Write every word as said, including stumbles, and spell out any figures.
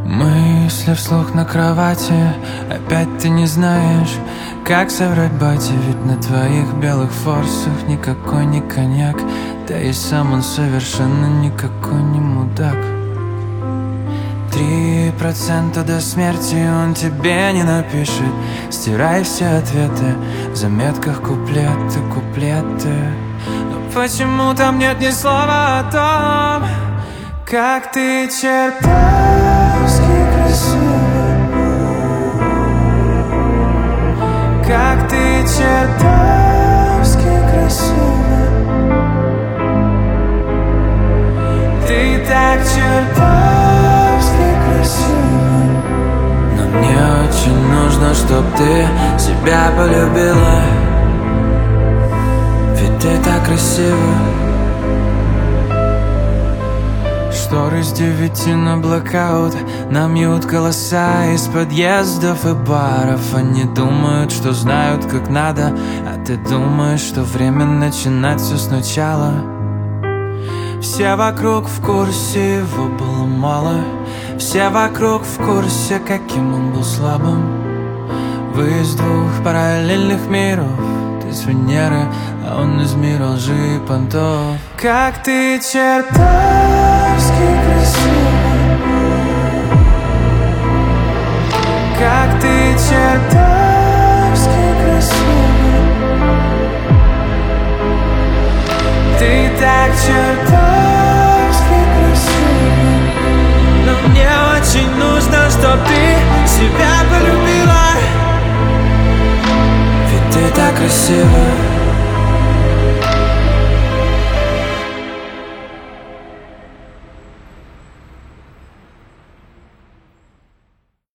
Мысли вслух на кровати, опять ты не знаешь, как соврать бате. Ведь на твоих белых форсах никакой не коньяк, да и сам он совершенно никакой не мудак. Три процента до смерти он тебе не напишет. Стирай все ответы, в заметках куплеты, куплеты. Но почему там нет ни слова о том, как ты чертовски красива, как ты чертовски красива, ты так чертовски красива. Но мне очень нужно, чтоб ты себя полюбила, ведь ты так красива. Шторы с девяти на блокаут, на мьют голоса из подъездов и баров. Они думают, что знают как надо, а ты думаешь, что время начинать все сначала. Все вокруг в курсе, его было мало. Все вокруг в курсе, каким он был слабым. Вы из двух параллельных миров, ты с Венеры, а он из мира лжи и понтов. Как ты чертовски красива, как ты чертовски красива, ты так чертовски красива. Но мне очень нужно, чтоб ты себя полюбила,